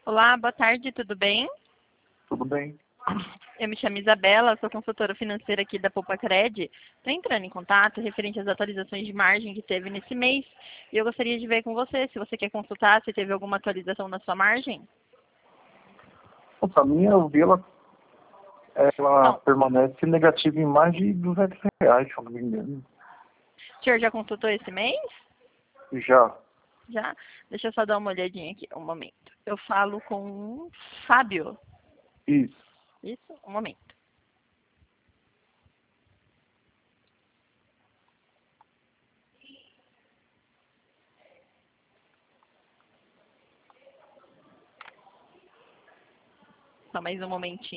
Olá, boa tarde, tudo bem? Tudo bem? Eu me chamo Isabela, sou consultora financeira aqui da Poupa-Cred. Estou entrando em contato referente às atualizações de margem que teve nesse mês. E eu gostaria de ver com você, se você quer consultar, se teve alguma atualização na sua margem. Nossa, a minha, eu vi ela Não, permanece negativa em mais de R$ 200, se eu não me engano. o senhor já consultou esse mês? Já. Já? Deixa eu só dar uma olhadinha aqui, um momento. Eu falo com o Fábio. Isso. Isso? Um momento. Só mais um momentinho.